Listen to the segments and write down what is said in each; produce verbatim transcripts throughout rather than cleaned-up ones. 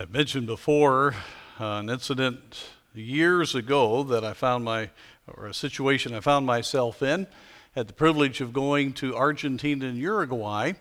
I've mentioned before uh, an incident years ago that I found my, or a situation I found myself in. Had the privilege of going to Argentina and Uruguay,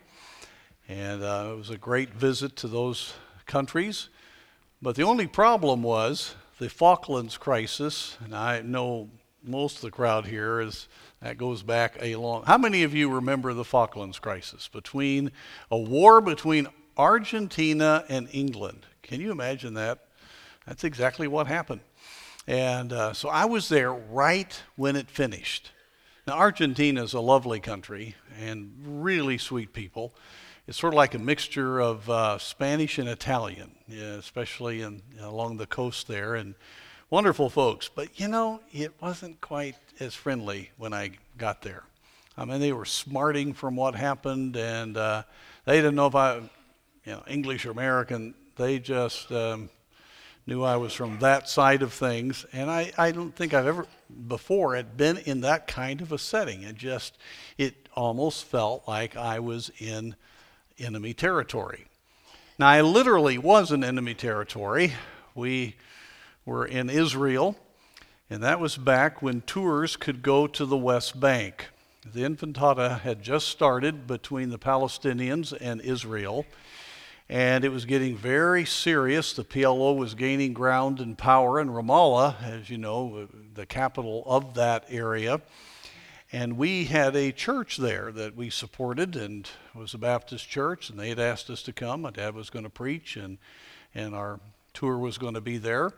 and uh, it was a great visit to those countries. But the only problem was the Falklands crisis, and I know most of the crowd here is that goes back a long. How many of you remember the Falklands crisis? Between a war between Argentina and England. Can you imagine that? That's exactly what happened. And uh, so I was there right when it finished. Now, Argentina is a lovely country and really sweet people. It's sort of like a mixture of uh, Spanish and Italian, yeah, especially in, along the coast there, and wonderful folks. But, you know, it wasn't quite as friendly when I got there. I mean, they were smarting from what happened, and uh, they didn't know if I, you know, English or American. They just um, knew I was from that side of things, and I, I don't think I've ever before had been in that kind of a setting. It just, it almost felt like I was in enemy territory. Now, I literally was in enemy territory. We were in Israel, and that was back when tours could go to the West Bank. The Intifada had just started between the Palestinians and Israel, and it was getting very serious. The P L O was gaining ground and power in Ramallah, as you know, the capital of that area. And we had a church there that we supported, and it was a Baptist church, and they had asked us to come. My dad was going to preach, and, and our tour was going to be there.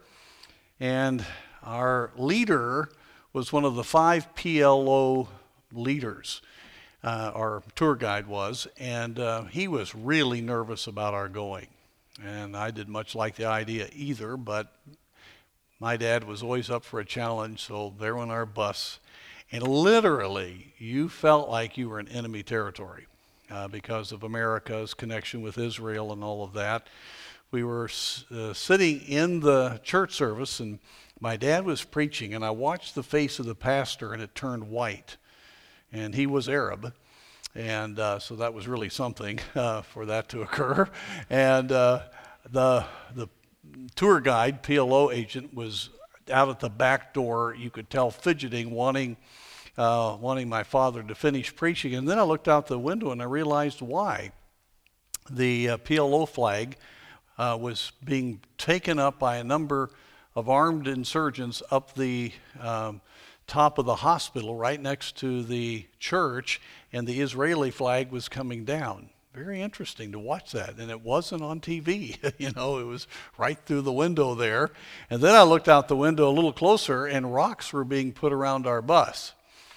And our leader was one of the five P L O leaders. Uh, our tour guide was, and uh, he was really nervous about our going. And I didn't much like the idea either, but my dad was always up for a challenge, so there went our bus. And literally, you felt like you were in enemy territory uh, because of America's connection with Israel and all of that. We were uh, sitting in the church service, and my dad was preaching, and I watched the face of the pastor, and it turned white. And he was Arab, and uh, so that was really something uh, for that to occur. And uh, the the tour guide, P L O agent, was out at the back door. You could tell fidgeting, wanting uh, wanting my father to finish preaching. And then I looked out the window, and I realized why. The uh, P L O flag uh, was being taken up by a number of armed insurgents up the um, top of the hospital right next to the church, and the Israeli flag was coming down. Very interesting to watch that, and it wasn't on T V. You know, it was right through the window there. And then I looked out the window a little closer, and rocks were being put around our bus.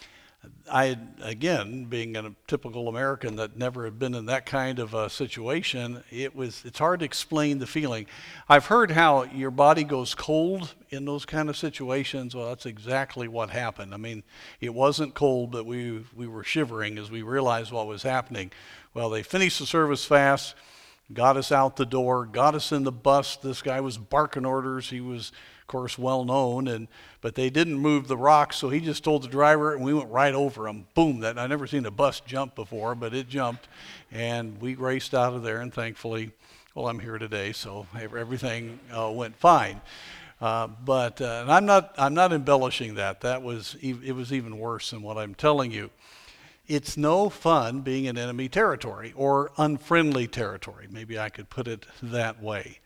I, again, being a typical American that never had been in that kind of a situation, it was, it's hard to explain the feeling. I've heard how your body goes cold in those kind of situations. Well, that's exactly what happened. I mean, it wasn't cold, but we, we were shivering as we realized what was happening. Well, they finished the service fast, got us out the door, got us in the bus. This guy was barking orders. He was, of course, well known, and but they didn't move the rocks, so he just told the driver, and we went right over him. Boom! That I've never seen a bus jump before, but it jumped, and we raced out of there. And thankfully, well, I'm here today, so everything uh, went fine. Uh, but uh, and I'm not I'm not embellishing that. That was it was even worse than what I'm telling you. It's no fun being in enemy territory or unfriendly territory. Maybe I could put it that way.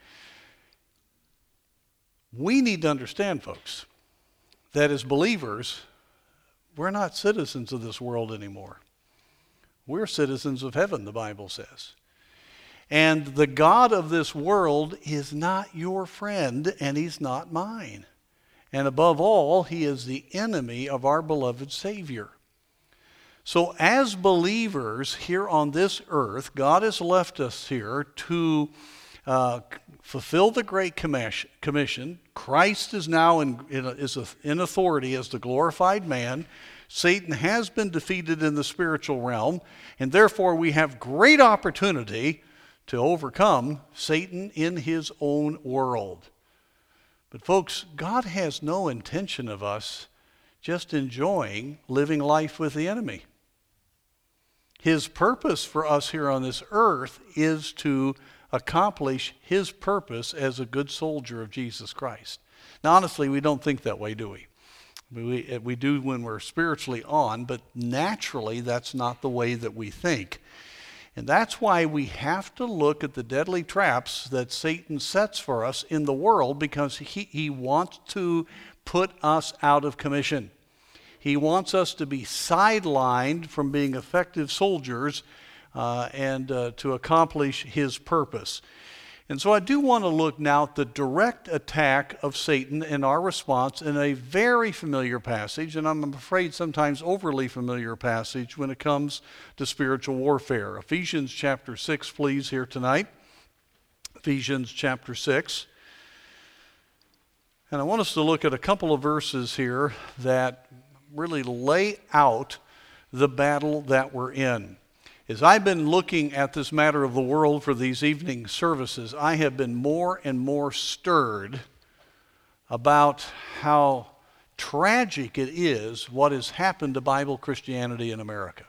We need to understand, folks, that as believers, we're not citizens of this world anymore. We're citizens of heaven, the Bible says. And the God of this world is not your friend, and he's not mine. And above all, he is the enemy of our beloved Savior. So as believers here on this earth, God has left us here to uh, fulfill the Great Commission. Christ is now in, in, is in authority as the glorified man. Satan has been defeated in the spiritual realm, and therefore we have great opportunity to overcome Satan in his own world. But folks, God has no intention of us just enjoying living life with the enemy. His purpose for us here on this earth is to accomplish his purpose as a good soldier of Jesus Christ. Now, honestly, we don't think that way, do we? We, we do when we're spiritually on, but naturally that's not the way that we think. And that's why we have to look at the deadly traps that Satan sets for us in the world, because he, he wants to put us out of commission. He wants us to be sidelined from being effective soldiers uh, and uh, to accomplish his purpose. And so I do want to look now at the direct attack of Satan and our response in a very familiar passage, and I'm afraid sometimes overly familiar passage when it comes to spiritual warfare. Ephesians chapter six, please, here tonight. Ephesians chapter six. And I want us to look at a couple of verses here that really lay out the battle that we're in. As I've been looking at this matter of the world for these evening services, I have been more and more stirred about how tragic it is what has happened to Bible Christianity in America.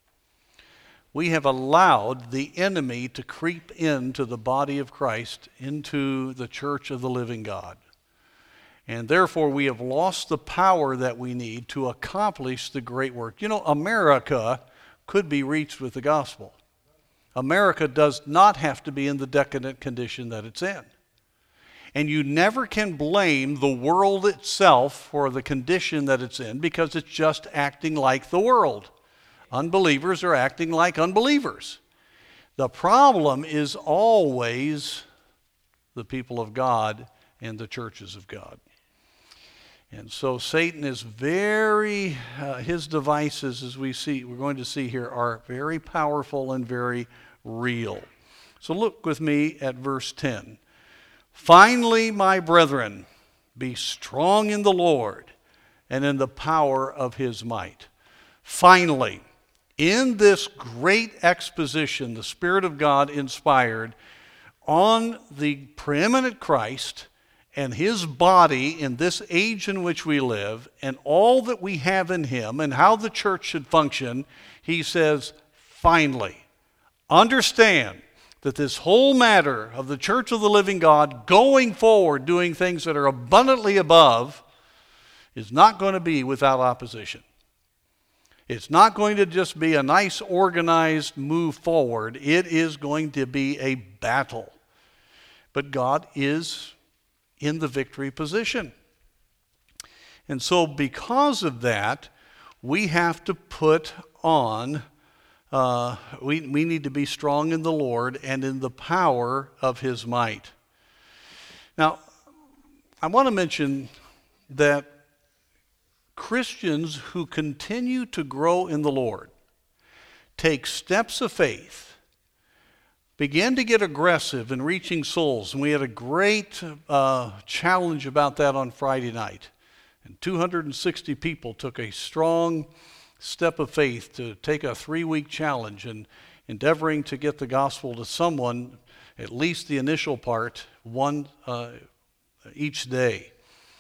We have allowed the enemy to creep into the body of Christ, into the church of the living God. And therefore, we have lost the power that we need to accomplish the great work. You know, America could be reached with the gospel. America does not have to be in the decadent condition that it's in. And you never can blame the world itself for the condition that it's in, because it's just acting like the world. Unbelievers are acting like unbelievers. The problem is always the people of God and the churches of God. And so Satan is very, uh, his devices, as we see, we're going to see here, are very powerful and very real. So look with me at verse ten. Finally, my brethren, be strong in the Lord and in the power of his might. Finally, in this great exposition, the Spirit of God inspired on the preeminent Christ and his body in this age in which we live, and all that we have in him, and how the church should function, he says, finally, understand that this whole matter of the church of the living God going forward, doing things that are abundantly above, is not going to be without opposition. It's not going to just be a nice organized move forward. It is going to be a battle. But God is in the victory position. And so because of that, we have to put on, uh, we, we need to be strong in the Lord and in the power of his might. Now, I want to mention that Christians who continue to grow in the Lord, take steps of faith, begin to get aggressive in reaching souls. And we had a great uh, challenge about that on Friday night. And two hundred sixty people took a strong step of faith to take a three-week challenge in endeavoring to get the gospel to someone, at least the initial part, one uh, each day.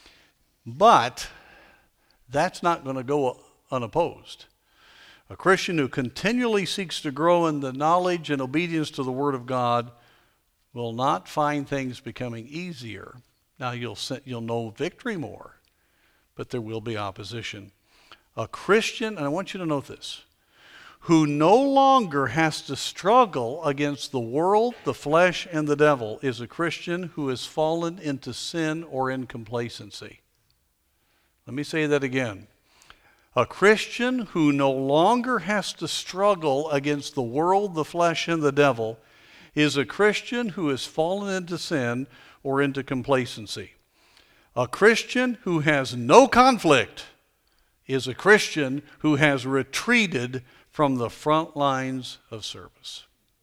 But that's not going to go unopposed. A Christian who continually seeks to grow in the knowledge and obedience to the Word of God will not find things becoming easier. Now, you'll, you'll know victory more, but there will be opposition. A Christian, and I want you to note this, who no longer has to struggle against the world, the flesh, and the devil is a Christian who has fallen into sin or in complacency. Let me say that again. A Christian who no longer has to struggle against the world, the flesh, and the devil is a Christian who has fallen into sin or into complacency. A Christian who has no conflict is a Christian who has retreated from the front lines of service.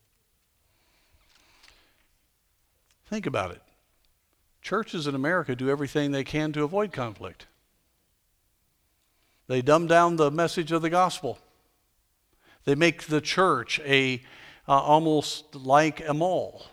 Think about it. Churches in America do everything they can to avoid conflict. They dumb down the message of the gospel. They make the church a uh, almost like a mall.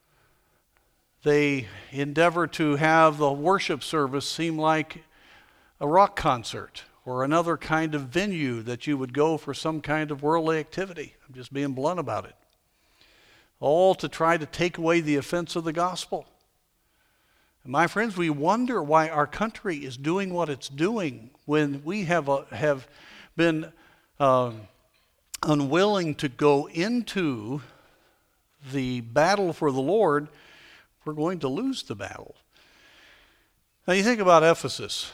They endeavor to have the worship service seem like a rock concert or another kind of venue that you would go for some kind of worldly activity. I'm just being blunt about it. all to try to take away the offense of the gospel. And my friends, we wonder why our country is doing what it's doing when we have, uh, have been uh, unwilling to go into the battle for the Lord. We're going to lose the battle. Now you think about Ephesus.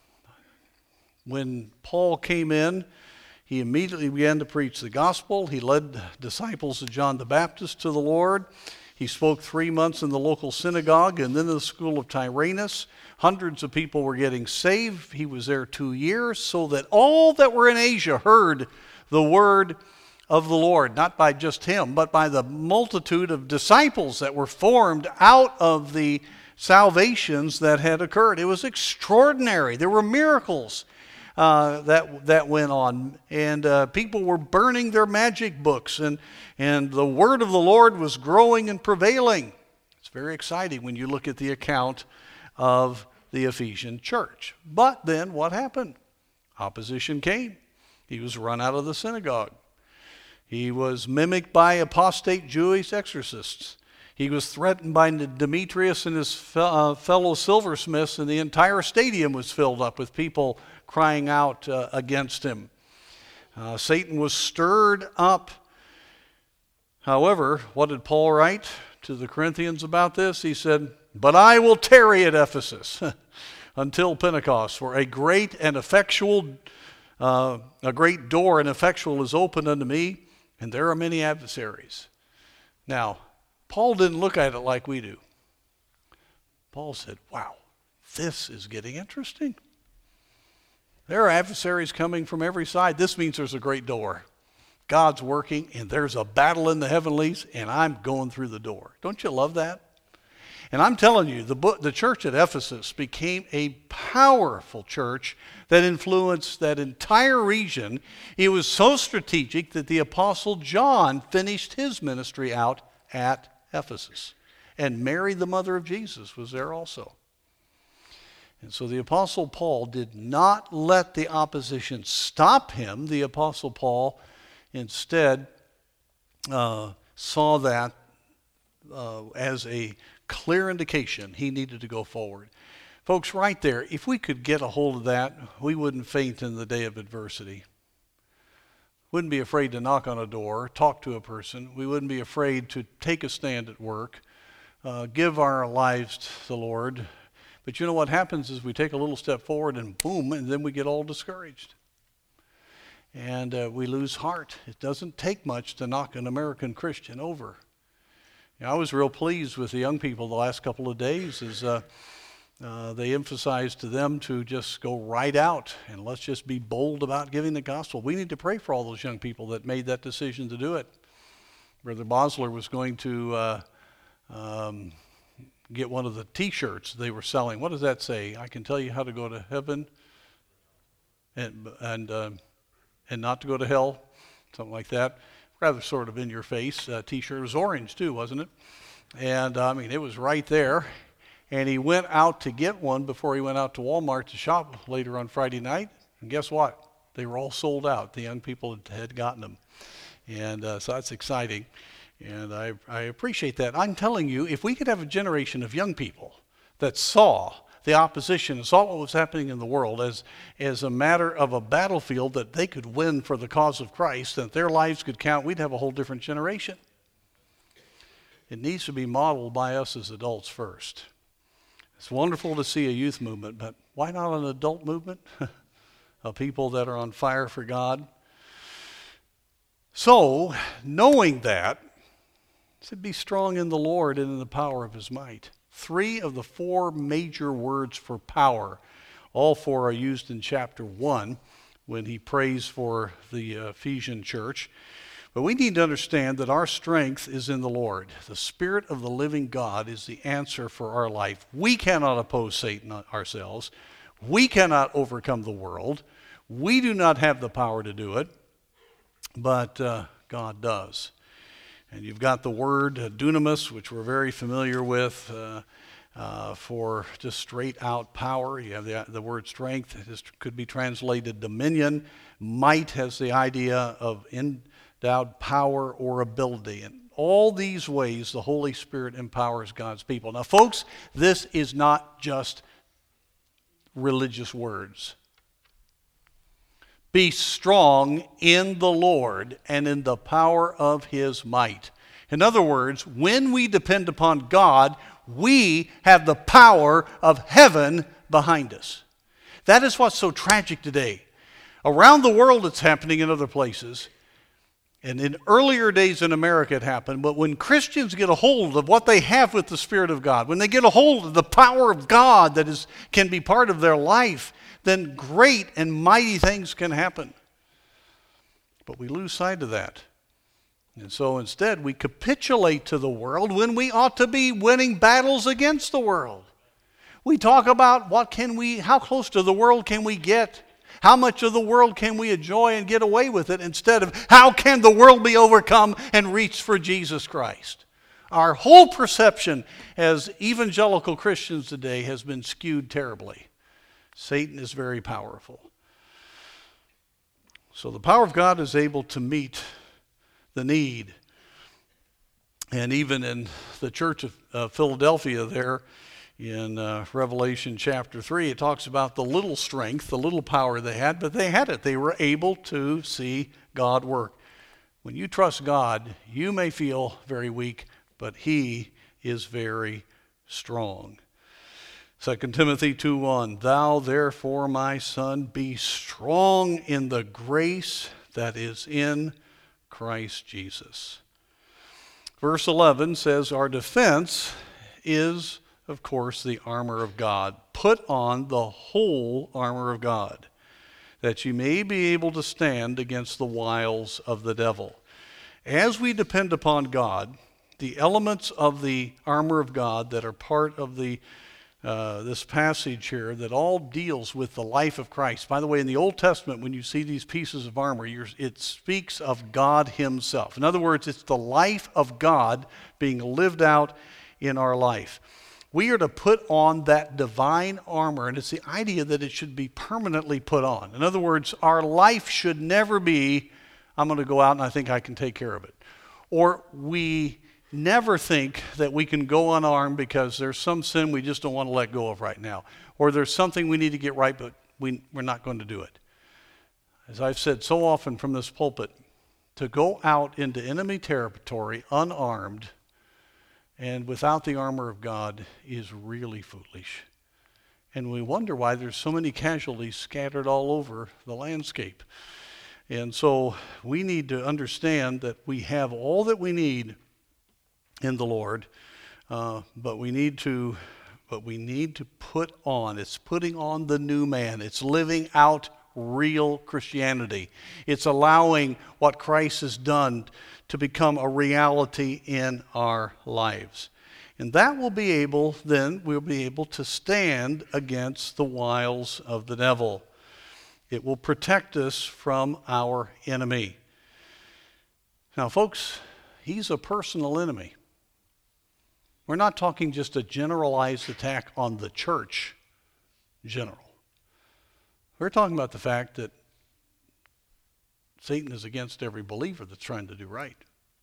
When Paul came in, he immediately began to preach the gospel. He led disciples of John the Baptist to the Lord. He spoke three months in the local synagogue and then in the school of Tyrannus. Hundreds of people were getting saved. He was there two years so that all that were in Asia heard the word of the Lord, not by just him, but by the multitude of disciples that were formed out of the salvations that had occurred. It was extraordinary. There were miracles uh, that that went on, and uh, people were burning their magic books, and and the word of the Lord was growing and prevailing. It's very exciting when you look at the account of the Ephesian church. But then what happened? Opposition came. He was run out of the synagogue. He was mimicked by apostate Jewish exorcists. He was threatened by Demetrius and his fe- uh, fellow silversmiths, and the entire stadium was filled up with people crying out uh, against him. Uh, Satan was stirred up. However, what did Paul write to the Corinthians about this? He said, "But I will tarry at Ephesus until Pentecost, for a great and effectual, uh, a great door and effectual is opened unto me, and there are many adversaries." Now, Paul didn't look at it like we do. Paul said, wow, this is getting interesting. There are adversaries coming from every side. This means there's a great door. God's working, and there's a battle in the heavenlies, and I'm going through the door. Don't you love that? And I'm telling you, the, book, the church at Ephesus became a powerful church that influenced that entire region. It was so strategic that the Apostle John finished his ministry out at Ephesus. And Mary, the mother of Jesus, was there also. And so the Apostle Paul did not let the opposition stop him. The Apostle Paul instead uh, saw that uh, as a clear indication he needed to go forward. Folks, right there, if we could get a hold of that, we wouldn't faint in the day of adversity. Wouldn't be afraid to knock on a door, talk to a person. We wouldn't be afraid to take a stand at work, uh, give our lives to the Lord. But you know what happens is we take a little step forward and boom, and then we get all discouraged. And uh, we lose heart. It doesn't take much to knock an American Christian over. You know, I was real pleased with the young people the last couple of days as uh, uh, they emphasized to them to just go right out and let's just be bold about giving the gospel. We need to pray for all those young people that made that decision to do it. Brother Bosler was going to uh, um, get one of the T-shirts they were selling. What does that say? I can tell you how to go to heaven and and uh, and not to go to hell, something like that. Rather sort of in your face uh, T-shirt. It was orange too, wasn't it? And uh, I mean, it was right there. And he went out to get one before he went out to Walmart to shop later on Friday night. And guess what? They were all sold out. The young people had gotten them. And uh, so that's exciting. And I, I appreciate that. I'm telling you, if we could have a generation of young people that saw the opposition and saw what was happening in the world as, as a matter of a battlefield that they could win for the cause of Christ, that their lives could count, we'd have a whole different generation. It needs to be modeled by us as adults first. It's wonderful to see a youth movement, but why not an adult movement of people that are on fire for God? So, knowing that, it said, be strong in the Lord and in the power of his might. Three of the four major words for power, all four are used in chapter one when he prays for the Ephesian church. But we need to understand that our strength is in the Lord. The Spirit of the living God is the answer for our life. We cannot oppose Satan ourselves. We cannot overcome the world. We do not have the power to do it, but uh, God does. And you've got the word uh, dunamis, which we're very familiar with, uh, uh, for just straight out power. You have the, the word strength. It could be translated dominion. Might has the idea of endowed power or ability. And all these ways, the Holy Spirit empowers God's people. Now, folks, this is not just religious words. Be strong in the Lord and in the power of his might. In other words, when we depend upon God, we have the power of heaven behind us. That is what's so tragic today. Around the world it's happening in other places. And in earlier days in America it happened. But when Christians get a hold of what they have with the Spirit of God, when they get a hold of the power of God that is can be part of their life, then great and mighty things can happen. But we lose sight of that. And so instead we capitulate to the world when we ought to be winning battles against the world. We talk about what can we, how close to the world can we get? How much of the world can we enjoy and get away with it, instead of how can the world be overcome and reach for Jesus Christ? Our whole perception as evangelical Christians today has been skewed terribly. Satan is very powerful. So the power of God is able to meet the need. And even in the church of uh, Philadelphia there, in uh, Revelation chapter three, it talks about the little strength, the little power they had, but they had it. They were able to see God work. When you trust God, you may feel very weak, but he is very strong. Second Timothy two one, thou therefore, my son, be strong in the grace that is in Christ Jesus. Verse eleven says, our defense is, of course, the armor of God. Put on the whole armor of God, that you may be able to stand against the wiles of the devil. As we depend upon God, the elements of the armor of God that are part of the Uh, this passage here that all deals with the life of Christ. By the way, in the Old Testament, when you see these pieces of armor, you're, it speaks of God himself. In other words, it's the life of God being lived out in our life. We are to put on that divine armor, and it's the idea that it should be permanently put on. In other words, our life should never be, I'm going to go out and I think I can take care of it. Or we never think that we can go unarmed because there's some sin we just don't want to let go of right now. Or there's something we need to get right, but we, we're not going to do it. As I've said so often from this pulpit, to go out into enemy territory unarmed and without the armor of God is really foolish. And we wonder why there's so many casualties scattered all over the landscape. And so we need to understand that we have all that we need in the Lord, uh, but we need to, but we need to put on. It's putting on the new man. It's living out real Christianity. It's allowing what Christ has done to become a reality in our lives, and that will be able. Then we'll be able to stand against the wiles of the devil. It will protect us from our enemy. Now, folks, he's a personal enemy. We're not talking just a generalized attack on the church, general. We're talking about the fact that Satan is against every believer that's trying to do right.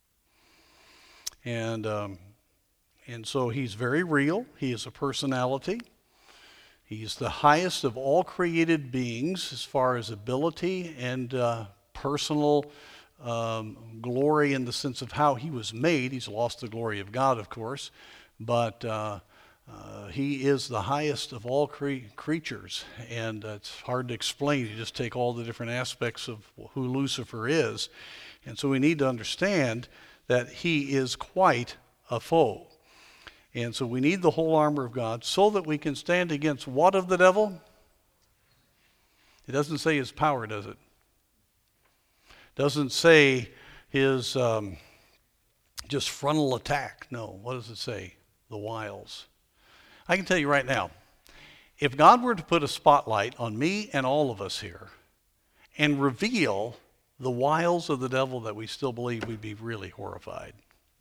And, um, and so he's very real. He is a personality. He's the highest of all created beings as far as ability and uh, personal Um, glory in the sense of how he was made. He's lost the glory of God, of course, but uh, uh, he is the highest of all cre- creatures, and uh, it's hard to explain. You just take all the different aspects of who Lucifer is, and so we need to understand that he is quite a foe. And so we need the whole armor of God so that we can stand against what of the devil? It doesn't say his power, does it? Doesn't say his um, just frontal attack. No, what does it say? The wiles. I can tell you right now, if God were to put a spotlight on me and all of us here and reveal the wiles of the devil that we still believe, we'd be really horrified.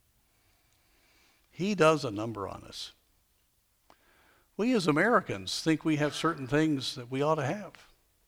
He does a number on us. We as Americans think we have certain things that we ought to have.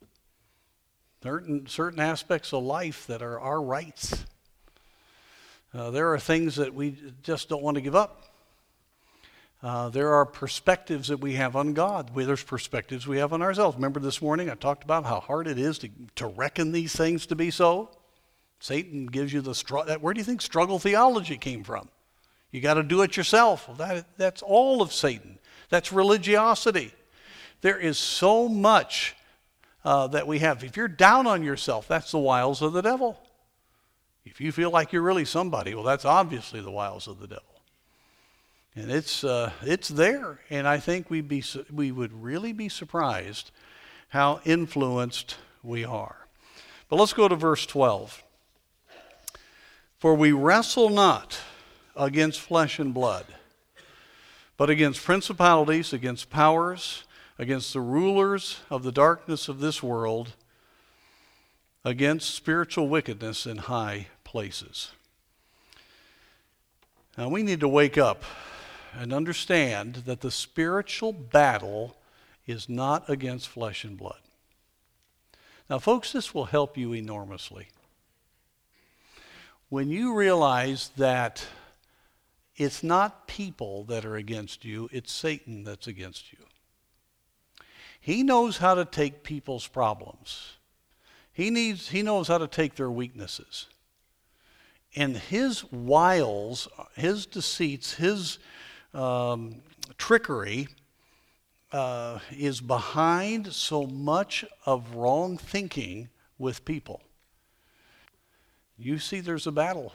Certain, certain aspects of life that are our rights. Uh, there are things that we just don't want to give up. Uh, there are perspectives that we have on God. We, there's perspectives we have on ourselves. Remember this morning I talked about how hard it is to, to reckon these things to be so? Satan gives you the struggle. Where do you think struggle theology came from? You got to do it yourself. Well, that, that's all of Satan. That's religiosity. There is so much uh, that we have. If you're down on yourself, that's the wiles of the devil. If you feel like you're really somebody, well, that's obviously the wiles of the devil. And it's uh, it's there. And I think we'd be we would really be surprised how influenced we are. But let's go to verse twelve. For we wrestle not against flesh and blood, but against principalities, against powers, against the rulers of the darkness of this world, against spiritual wickedness in high places. Now we need to wake up and understand that the spiritual battle is not against flesh and blood. Now, folks, this will help you enormously. When you realize that it's not people that are against you, it's Satan that's against you. He knows how to take people's problems. He needs, he knows how to take their weaknesses. And his wiles, his deceits, his um, trickery uh, is behind so much of wrong thinking with people. You see there's a battle.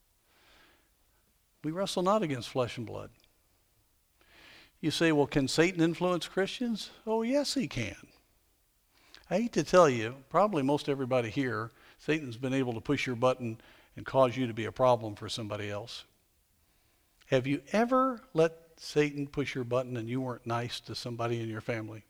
We wrestle not against flesh and blood. You say, well, can Satan influence Christians? Oh, yes, he can. I hate to tell you, probably most everybody here, Satan's been able to push your button and cause you to be a problem for somebody else. Have you ever let Satan push your button and you weren't nice to somebody in your family?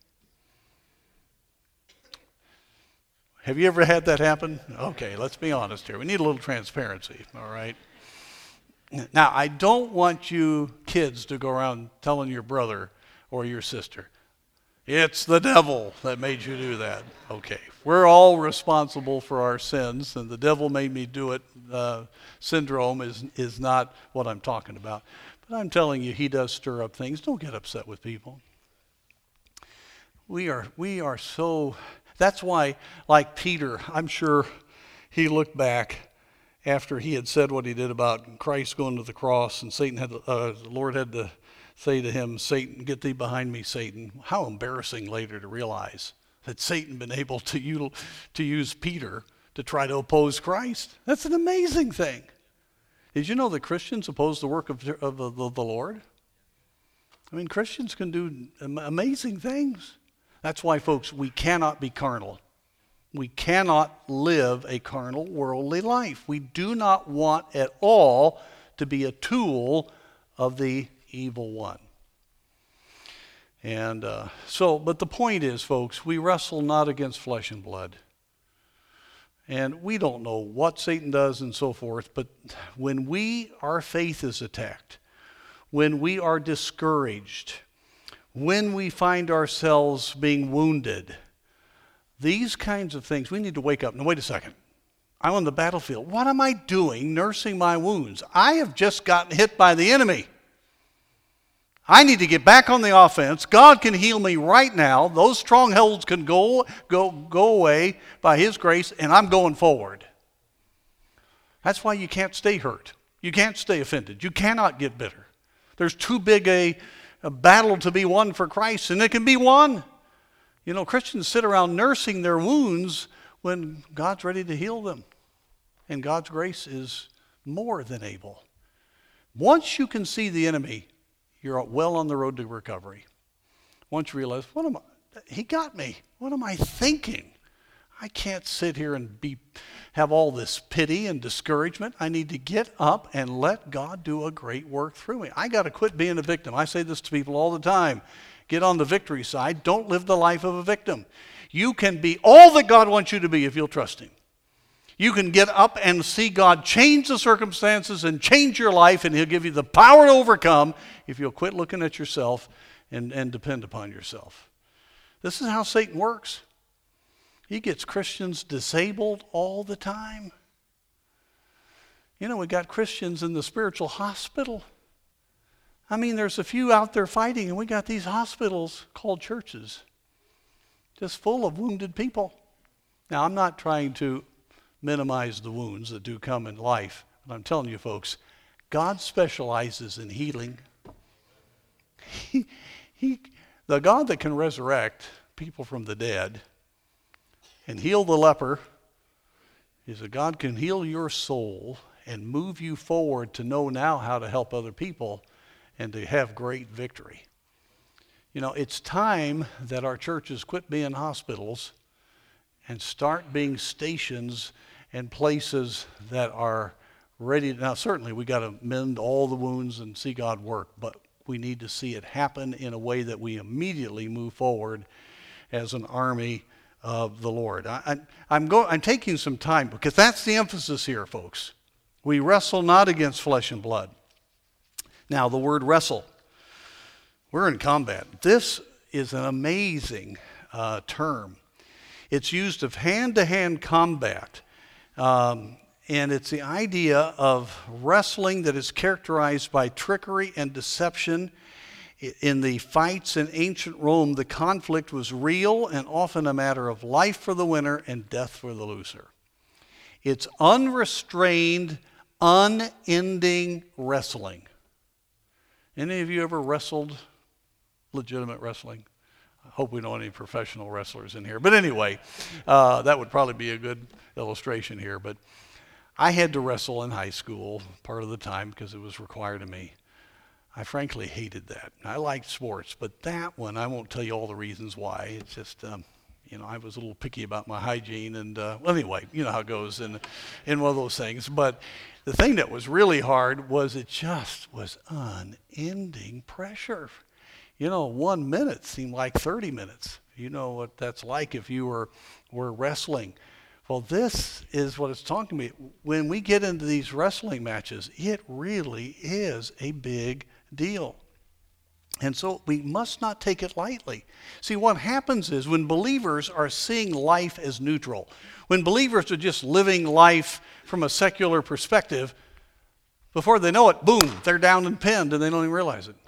Have you ever had that happen? Okay, let's be honest here. We need a little transparency, all right? Now, I don't want you kids to go around telling your brother or your sister, it's the devil that made you do that. Okay, we're all responsible for our sins, and the devil made me do it uh, syndrome is, is not what I'm talking about. But I'm telling you, he does stir up things. Don't get upset with people. We are, we are so, that's why, like Peter, I'm sure he looked back after he had said what he did about Christ going to the cross, and Satan had, uh, the Lord had to say to him, Satan, get thee behind me, Satan. How embarrassing later to realize that Satan been able to, util, to use Peter to try to oppose Christ. That's an amazing thing. Did you know that Christians oppose the work of, of the, the Lord? I mean, Christians can do amazing things. That's why, folks, we cannot be carnal. We cannot live a carnal, worldly life. We do not want at all to be a tool of the evil one. And uh, so, but the point is, folks, we wrestle not against flesh and blood. And we don't know what Satan does and so forth, but when we, our faith is attacked, when we are discouraged, when we find ourselves being wounded, these kinds of things, we need to wake up. Now, wait a second. I'm on the battlefield. What am I doing nursing my wounds? I have just gotten hit by the enemy. I need to get back on the offense. God can heal me right now. Those strongholds can go, go, go away by his grace, and I'm going forward. That's why you can't stay hurt. You can't stay offended. You cannot get bitter. There's too big a, a battle to be won for Christ, and it can be won. You know, Christians sit around nursing their wounds when God's ready to heal them. And God's grace is more than able. Once you can see the enemy, you're well on the road to recovery. Once you realize, what am I? He got me. What am I thinking? I can't sit here and be have all this pity and discouragement. I need to get up and let God do a great work through me. I got to quit being a victim. I say this to people all the time. Get on the victory side. Don't live the life of a victim. You can be all that God wants you to be if you'll trust him. You can get up and see God change the circumstances and change your life, and he'll give you the power to overcome if you'll quit looking at yourself and, and depend upon yourself. This is how Satan works. He gets Christians disabled all the time. You know, we got Christians in the spiritual hospital. I mean, there's a few out there fighting, and we got these hospitals called churches, just full of wounded people. Now, I'm not trying to minimize the wounds that do come in life, but I'm telling you, folks, God specializes in healing. He, he, the God that can resurrect people from the dead and heal the leper is a God can heal your soul and move you forward to know now how to help other people and to have great victory. You know, it's time that our churches quit being hospitals and start being stations and places that are ready. Now, certainly we got to mend all the wounds and see God work, but we need to see it happen in a way that we immediately move forward as an army of the Lord. I, I, I'm, go, I'm taking some time because that's the emphasis here, folks. We wrestle not against flesh and blood. Now, the word wrestle, we're in combat. This is an amazing uh, term. It's used of hand-to-hand combat, um, and it's the idea of wrestling that is characterized by trickery and deception. In the fights in ancient Rome, the conflict was real and often a matter of life for the winner and death for the loser. It's unrestrained, unending wrestling. Any of you ever wrestled legitimate wrestling? I hope we don't have any professional wrestlers in here. But anyway, uh, that would probably be a good illustration here. But I had to wrestle in high school part of the time because it was required of me. I frankly hated that. I liked sports, but that one, I won't tell you all the reasons why. It's just, um, you know, I was a little picky about my hygiene. And uh, well, anyway, you know how it goes in, in one of those things. But the thing that was really hard was it just was unending pressure. You know, one minute seemed like thirty minutes. You know what that's like if you were, were wrestling. Well, this is what it's talking to me. When we get into these wrestling matches, it really is a big deal. And so we must not take it lightly. See, what happens is when believers are seeing life as neutral, when believers are just living life from a secular perspective, before they know it, boom, they're down and pinned and they don't even realize it.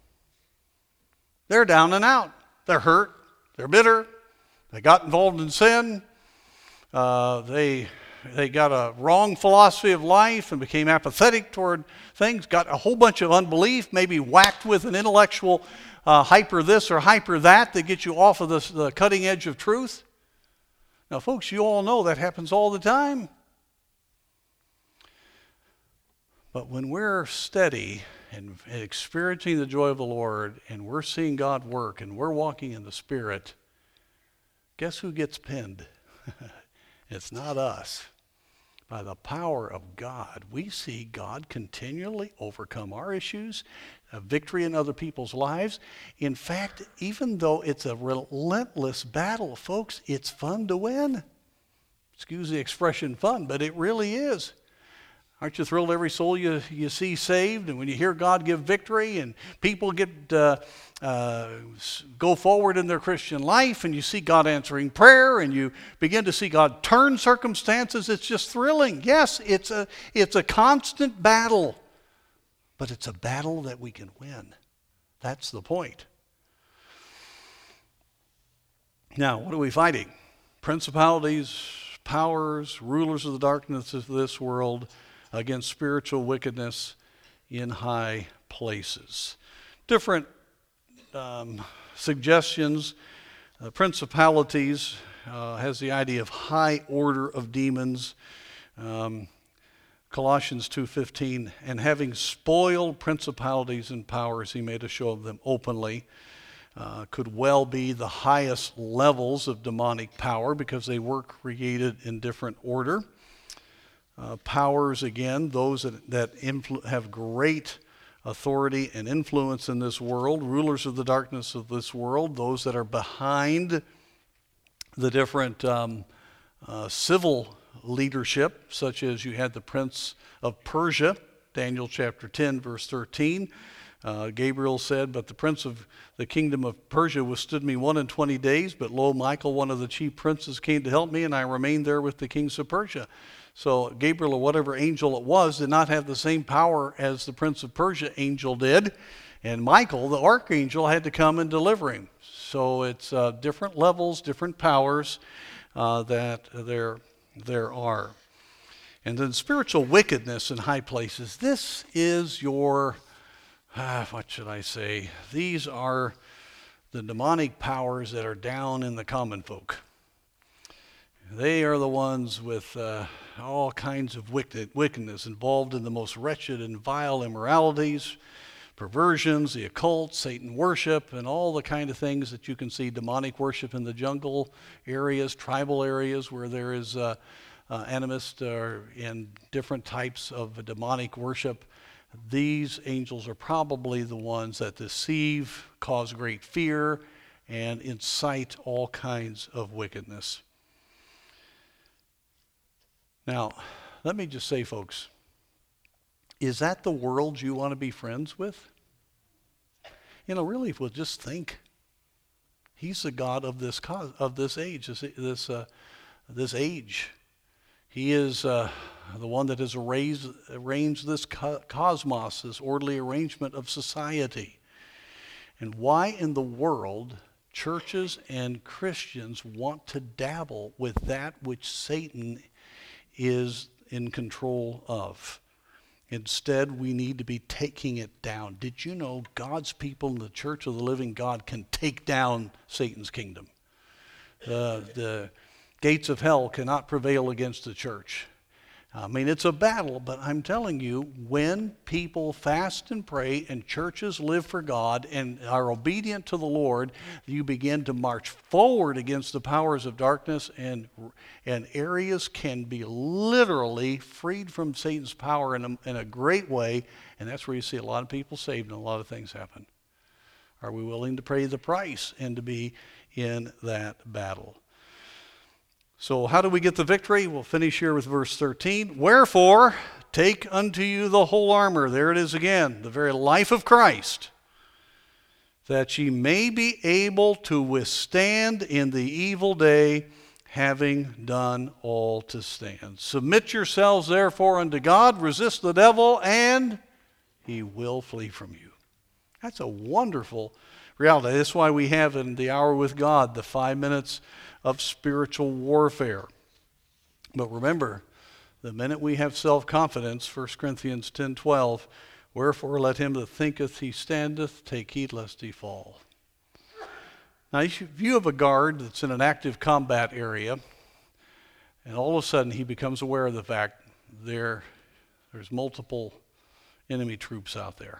They're down and out. They're hurt. They're bitter. They got involved in sin. Uh, they they got a wrong philosophy of life and became apathetic toward things, got a whole bunch of unbelief, maybe whacked with an intellectual uh, hyper this or hyper that that gets you off of the, the cutting edge of truth. Now, folks, you all know that happens all the time. But when we're steady and experiencing the joy of the Lord and we're seeing God work and we're walking in the Spirit, guess who gets pinned? It's not us. By the power of God, we see God continually overcome our issues, a victory in other people's lives. In fact, even though it's a relentless battle, folks, it's fun to win. Excuse the expression fun, but it really is. Aren't you thrilled every soul you, you see saved? And when you hear God give victory and people get uh, uh, go forward in their Christian life and you see God answering prayer and you begin to see God turn circumstances, it's just thrilling. Yes, it's a, it's a constant battle, but it's a battle that we can win. That's the point. Now, what are we fighting? Principalities, powers, rulers of the darkness of this world, against spiritual wickedness in high places. Different um, suggestions. Uh, principalities uh, has the idea of high order of demons. Um, Colossians two fifteen, and having spoiled principalities and powers, he made a show of them openly. Uh, could well be the highest levels of demonic power because they were created in different order. Uh, powers, again, those that, that influ- have great authority and influence in this world, rulers of the darkness of this world, those that are behind the different um, uh, civil leadership, such as you had the prince of Persia, Daniel chapter ten, verse thirteen. Uh, Gabriel said, but the prince of the kingdom of Persia withstood me one and twenty days, but lo, Michael, one of the chief princes, came to help me, and I remained there with the kings of Persia. So Gabriel, or whatever angel it was, did not have the same power as the Prince of Persia angel did. And Michael, the archangel, had to come and deliver him. So it's uh, different levels, different powers uh, that there, there are. And then spiritual wickedness in high places. This is your, ah, what should I say? These are the demonic powers that are down in the common folk. They are the ones with uh, all kinds of wicked, wickedness involved in the most wretched and vile immoralities, perversions, the occult, Satan worship, and all the kind of things that you can see, demonic worship in the jungle areas, tribal areas where there is uh, uh, animist uh, and different types of demonic worship. These angels are probably the ones that deceive, cause great fear, and incite all kinds of wickedness. Now, let me just say, folks, is that the world you want to be friends with? You know, really, if we'll just think, he's the God of this cos- of this age, this this, uh, this age. He is uh, the one that has arranged, arranged this co- cosmos, this orderly arrangement of society. And why in the world churches and Christians want to dabble with that which Satan is in control of? Instead, we need to be taking it down. Did you know God's people in the Church of the Living God can take down Satan's kingdom? Uh, the gates of hell cannot prevail against the church. I mean, it's a battle, but I'm telling you, when people fast and pray and churches live for God and are obedient to the Lord, you begin to march forward against the powers of darkness, and and areas can be literally freed from Satan's power in a, in a great way, and that's where you see a lot of people saved and a lot of things happen. Are we willing to pay the price and to be in that battle? So how do we get the victory? We'll finish here with verse thirteen. Wherefore, take unto you the whole armor. There it is again, the very life of Christ, that ye may be able to withstand in the evil day, having done all to stand. Submit yourselves therefore unto God, resist the devil, and he will flee from you. That's a wonderful reality. That's why we have in the Hour with God the five minutes of spiritual warfare. But remember, the minute we have self-confidence, First Corinthians ten twelve, wherefore let him that thinketh he standeth take heed lest he fall. Now, if you have a guard that's in an active combat area, and all of a sudden he becomes aware of the fact there, there's multiple enemy troops out there.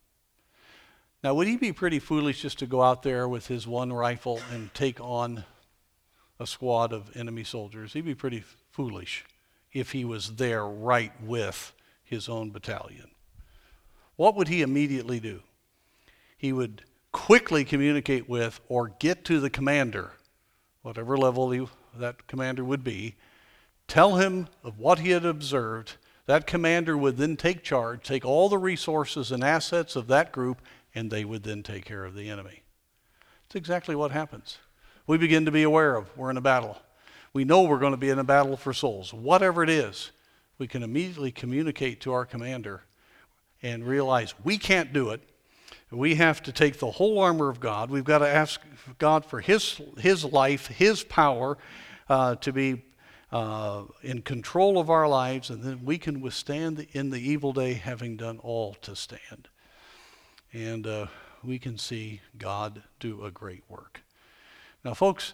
Now, would he be pretty foolish just to go out there with his one rifle and take on a squad of enemy soldiers? He'd be pretty foolish if he was there right with his own battalion. What would he immediately do? He would quickly communicate with or get to the commander, whatever level he, that commander would be, tell him of what he had observed. That commander would then take charge, take all the resources and assets of that group, and they would then take care of the enemy. That's exactly what happens. We begin to be aware of we're in a battle. We know we're going to be in a battle for souls. Whatever it is, we can immediately communicate to our commander and realize we can't do it. We have to take the whole armor of God. We've got to ask God for his, his life, his power uh, to be uh, in control of our lives, and then we can withstand the, in the evil day, having done all to stand. And uh, we can see God do a great work. Now, folks,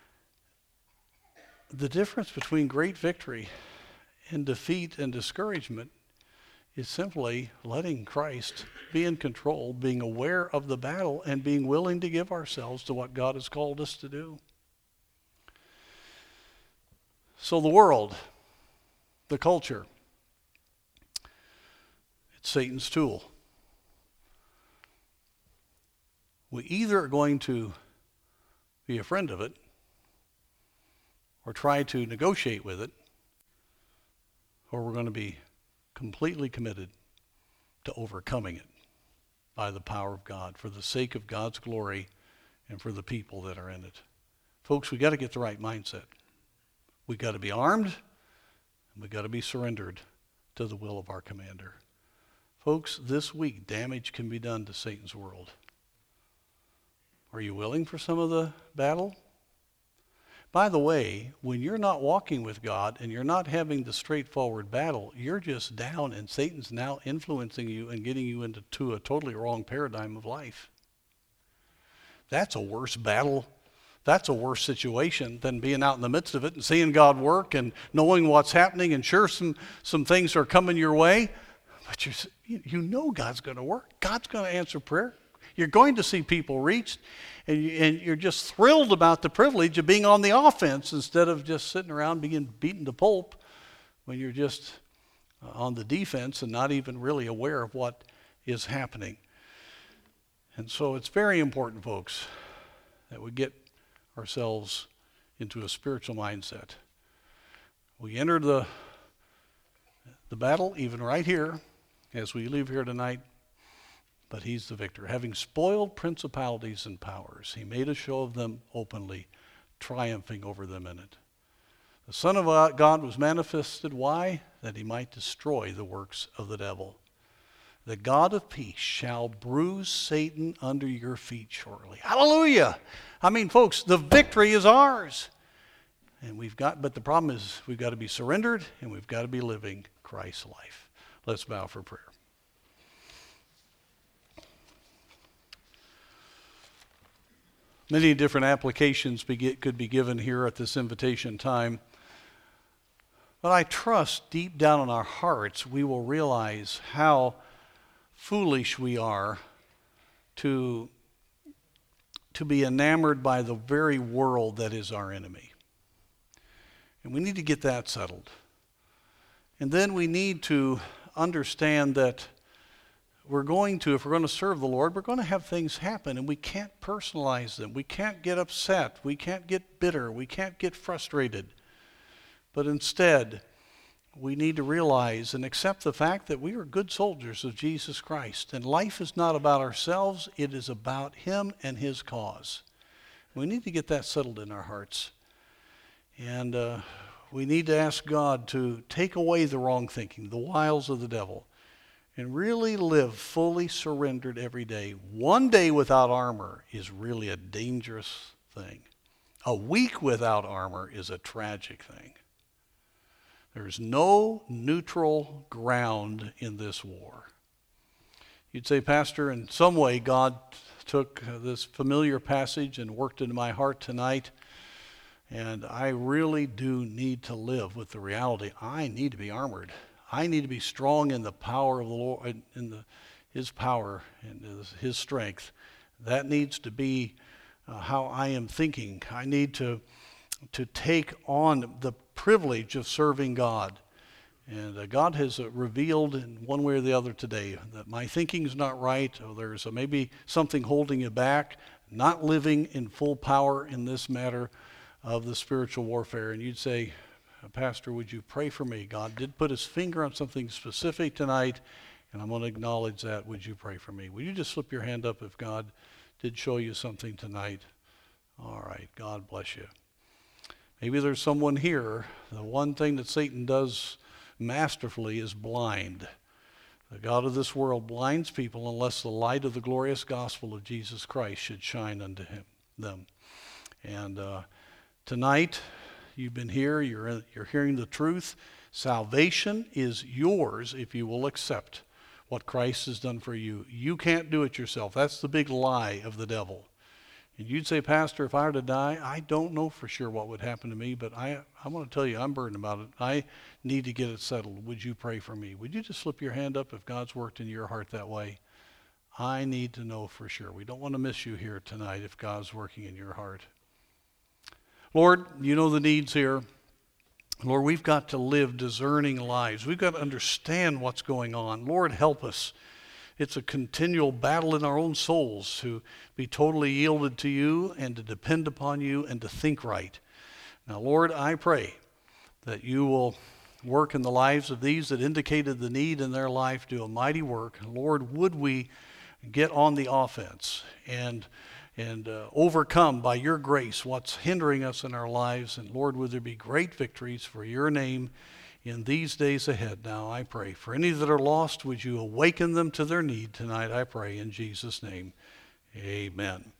the difference between great victory and defeat and discouragement is simply letting Christ be in control, being aware of the battle, and being willing to give ourselves to what God has called us to do. So the world, the culture, it's Satan's tool. We either are going to be a friend of it or try to negotiate with it, or we're going to be completely committed to overcoming it by the power of God for the sake of God's glory and for the people that are in it. Folks, we got to get the right mindset. We got to be armed. And we've got to be surrendered to the will of our commander. Folks, this week, damage can be done to Satan's world. Are you willing for some of the battle? By the way, when you're not walking with God and you're not having the straightforward battle, you're just down and Satan's now influencing you and getting you into to a totally wrong paradigm of life. That's a worse battle. That's a worse situation than being out in the midst of it and seeing God work and knowing what's happening. And sure, some, some things are coming your way, but you're, you know God's going to work. God's going to answer prayer. You're going to see people reached, and, you, and you're just thrilled about the privilege of being on the offense instead of just sitting around being beaten to pulp when you're just on the defense and not even really aware of what is happening. And so it's very important, folks, that we get ourselves into a spiritual mindset. We enter the, the battle, even right here, as we leave here tonight, but he's the victor. Having spoiled principalities and powers, he made a show of them openly, triumphing over them in it. The Son of God was manifested. Why? That he might destroy the works of the devil. The God of peace shall bruise Satan under your feet shortly. Hallelujah! I mean, folks, the victory is ours. And we've got, but the problem is we've got to be surrendered and we've got to be living Christ's life. Let's bow for prayer. Many different applications could be given here at this invitation time. But I trust deep down in our hearts we will realize how foolish we are to, to be enamored by the very world that is our enemy. And we need to get that settled. And then we need to understand that we're going to, if we're going to serve the Lord, we're going to have things happen, and we can't personalize them. We can't get upset. We can't get bitter. We can't get frustrated. But instead, we need to realize and accept the fact that we are good soldiers of Jesus Christ. And life is not about ourselves. It is about him and his cause. We need to get that settled in our hearts. And uh, we need to ask God to take away the wrong thinking, the wiles of the devil, and really live fully surrendered every day. One day without armor is really a dangerous thing. A week without armor is a tragic thing. There's no neutral ground in this war. You'd say, Pastor, in some way God took this familiar passage and worked into my heart tonight, and I really do need to live with the reality I need to be armored. I need to be strong in the power of the Lord, in the, his power and his, his strength. That needs to be uh, how I am thinking. I need to, to take on the privilege of serving God. And uh, God has uh, revealed in one way or the other today that my thinking is not right, or there's uh, maybe something holding you back, not living in full power in this matter of the spiritual warfare. And you'd say, Pastor, would you pray for me? God did put his finger on something specific tonight, and I'm going to acknowledge that. Would you pray for me? Would you just slip your hand up if God did show you something tonight? All right, God bless you. Maybe there's someone here. The one thing that Satan does masterfully is blind. The God of this world blinds people unless the light of the glorious gospel of Jesus Christ should shine unto him, them. And uh, tonight, you've been here, you're, in, you're hearing the truth. Salvation is yours if you will accept what Christ has done for you. You can't do it yourself. That's the big lie of the devil. And you'd say, Pastor, if I were to die, I don't know for sure what would happen to me, but I, I want to tell you, I'm burdened about it. I need to get it settled. Would you pray for me? Would you just slip your hand up if God's worked in your heart that way? I need to know for sure. We don't want to miss you here tonight if God's working in your heart. Lord, you know the needs here. Lord, we've got to live discerning lives. We've got to understand what's going on. Lord, help us. It's a continual battle in our own souls to be totally yielded to you and to depend upon you and to think right. Now, Lord, I pray that you will work in the lives of these that indicated the need in their life, do a mighty work. Lord, would we get on the offense and and uh, overcome by your grace what's hindering us in our lives. And Lord, would there be great victories for your name in these days ahead now, I pray. For any that are lost, would you awaken them to their need tonight, I pray, in Jesus' name. Amen.